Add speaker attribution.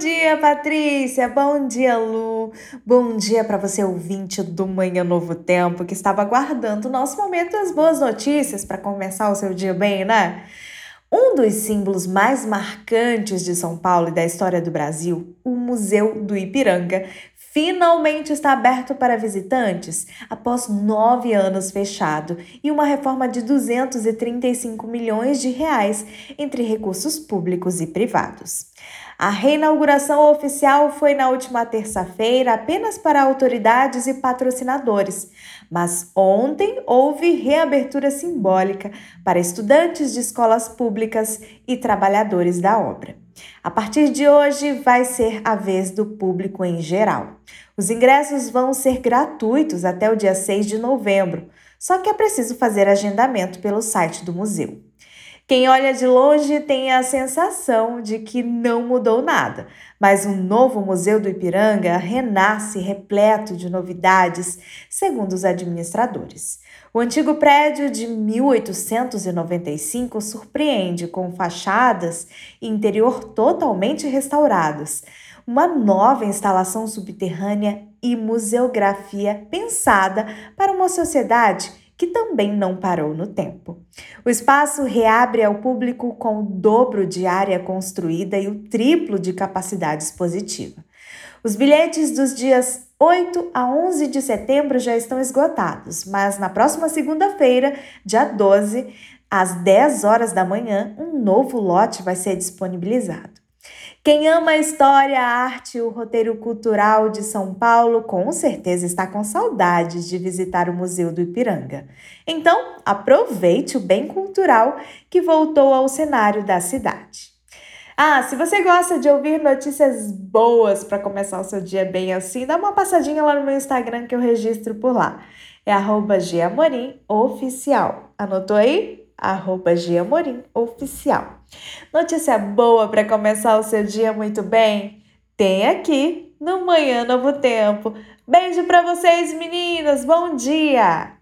Speaker 1: dia, Patrícia. Bom dia, Lu. Bom dia para você, ouvinte do Manhã Novo Tempo, que estava aguardando o nosso momento das boas notícias para começar o seu dia bem, né? Um dos símbolos mais marcantes de São Paulo e da história do Brasil, o Museu do Ipiranga, finalmente está aberto para visitantes após 9 anos fechado e uma reforma de 235 milhões de reais entre recursos públicos e privados. A reinauguração oficial foi na última terça-feira apenas para autoridades e patrocinadores, mas ontem houve reabertura simbólica para estudantes de escolas públicas e trabalhadores da obra. A partir de hoje vai ser a vez do público em geral. Os ingressos vão ser gratuitos até o dia 6 de novembro, só que é preciso fazer agendamento pelo site do museu. Quem olha de longe tem a sensação de que não mudou nada, mas um novo Museu do Ipiranga renasce repleto de novidades, segundo os administradores. O antigo prédio de 1895 surpreende com fachadas e interior totalmente restaurados, uma nova instalação subterrânea e museografia pensada para uma sociedade que também não parou no tempo. O espaço reabre ao público com o dobro de área construída e o triplo de capacidade expositiva. Os bilhetes dos dias 8 a 11 de setembro já estão esgotados, mas na próxima segunda-feira, dia 12, às 10 horas da manhã, um novo lote vai ser disponibilizado. Quem ama a história, a arte e o roteiro cultural de São Paulo, com certeza está com saudades de visitar o Museu do Ipiranga. Então, aproveite o bem cultural que voltou ao cenário da cidade. Se você gosta de ouvir notícias boas para começar o seu dia bem assim, dá uma passadinha lá no meu Instagram que eu registro por lá. É @GAmorimoficial. Anotou aí? @GAmorimoficial. Notícia boa para começar o seu dia muito bem? Tem aqui no Manhã Novo Tempo. Beijo para vocês, meninas. Bom dia!